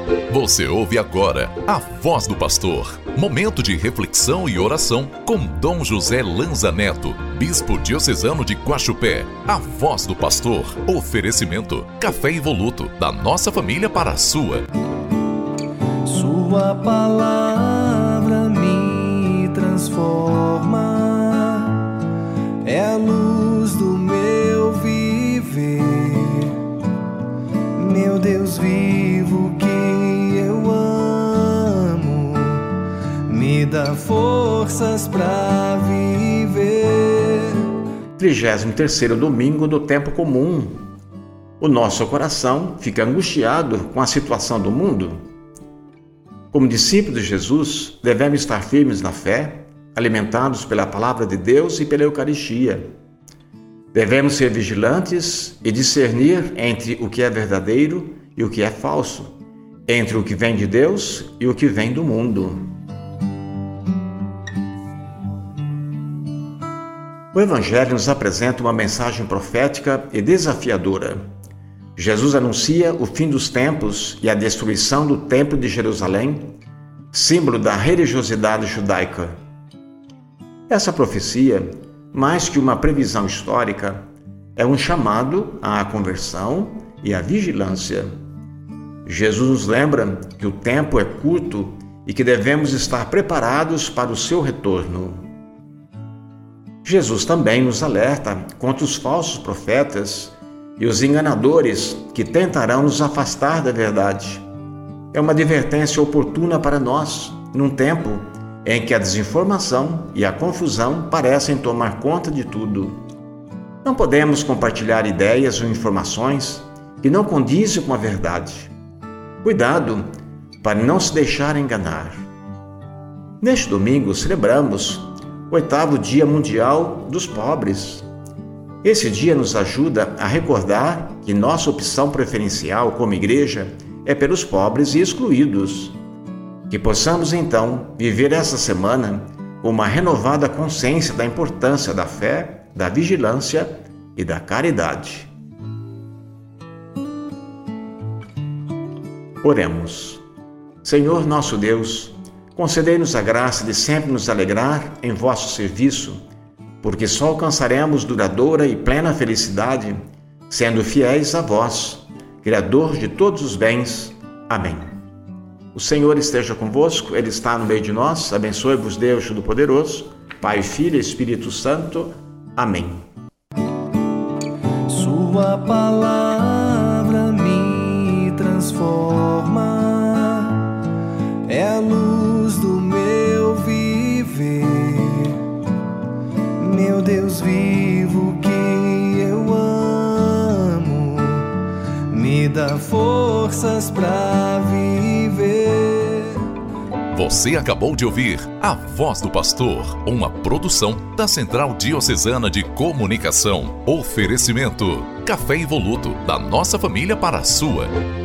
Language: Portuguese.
Você ouve agora a Voz do Pastor. Momento de reflexão e oração com Dom José Lanza Neto, Bispo Diocesano de Guaxupé. A Voz do Pastor. Oferecimento: café Evoluto, da nossa família para a sua. Sua palavra me transforma, é a luz do meu viver. Meu Deus vivo que eu amo, me dá forças para viver. 33º domingo do tempo comum. O nosso coração fica angustiado com a situação do mundo. Como discípulos de Jesus, devemos estar firmes na fé, alimentados pela palavra de Deus e pela Eucaristia. Devemos ser vigilantes e discernir entre o que é verdadeiro e o que é falso, entre o que vem de Deus e o que vem do mundo. O Evangelho nos apresenta uma mensagem profética e desafiadora. Jesus anuncia o fim dos tempos e a destruição do Templo de Jerusalém, símbolo da religiosidade judaica. Essa profecia, mais que uma previsão histórica, é um chamado à conversão e à vigilância. Jesus nos lembra que o tempo é curto e que devemos estar preparados para o seu retorno. Jesus também nos alerta contra os falsos profetas e os enganadores que tentarão nos afastar da verdade. É uma advertência oportuna para nós, num tempo em que a desinformação e a confusão parecem tomar conta de tudo. Não podemos compartilhar ideias ou informações que não condizem com a verdade. Cuidado para não se deixar enganar. Neste domingo celebramos o 8º Dia Mundial dos Pobres. Esse dia nos ajuda a recordar que nossa opção preferencial como igreja é pelos pobres e excluídos. Que possamos, então, viver essa semana com uma renovada consciência da importância da fé, da vigilância e da caridade. Oremos. Senhor nosso Deus, concedei-nos a graça de sempre nos alegrar em vosso serviço, porque só alcançaremos duradoura e plena felicidade, sendo fiéis a vós, Criador de todos os bens. Amém. O Senhor esteja convosco, Ele está no meio de nós. Abençoe-vos Deus Todo-Poderoso, Pai, Filho e Espírito Santo. Amém. Sua palavra me transforma, é a luz do meu viver. Meu Deus vivo que eu amo, me dá forças para viver. Você acabou de ouvir A Voz do Pastor, uma produção da Central Diocesana de Comunicação. Oferecimento: café Evoluto, da nossa família para a sua.